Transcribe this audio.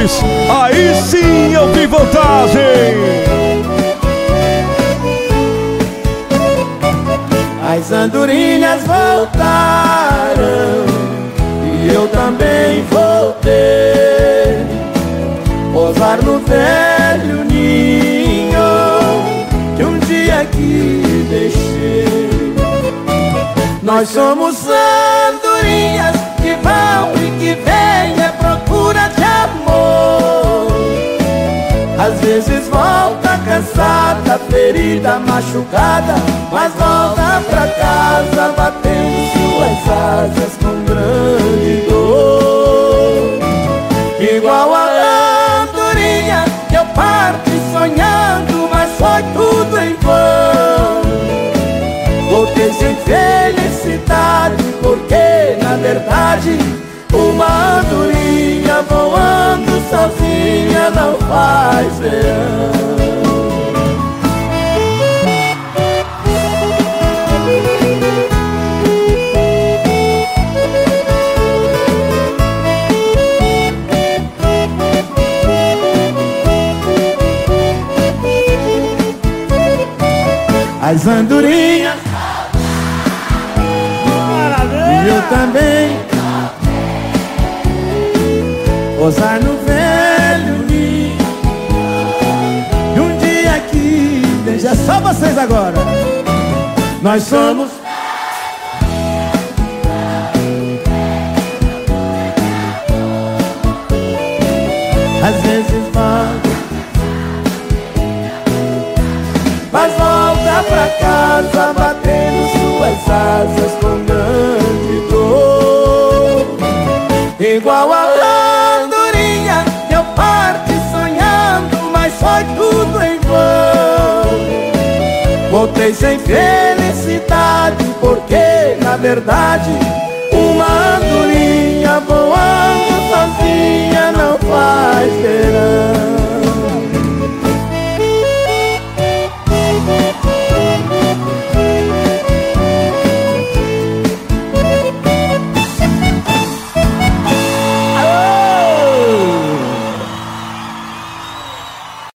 Soares, aí sim eu vi vantagem. As andorinhas voltaram e eu também voltei. Pousar no velho ninho que um dia aqui deixei. Nós somos andorinhas que vão e que vêm à procura de amor. Às vezes volta cansada, ferida, machucada, mas volta pra casa batendo suas asas com grande dor. Igual a andorinha que eu parti sonhando, mas foi tudo em vão. Voltei sem felicidade, porque na verdade uma andorinha voando sozinha não faz verão. As andorinhas e eu também pousar no velho ninho e um dia aqui deixa só vocês agora. Nós somos às vezes volta, mas volta pra casa batendo suas asas com grande dor. Igual a andorinha que eu parti sonhando, mas foi tudo em vão. Voltei sem felicidade, porque na verdade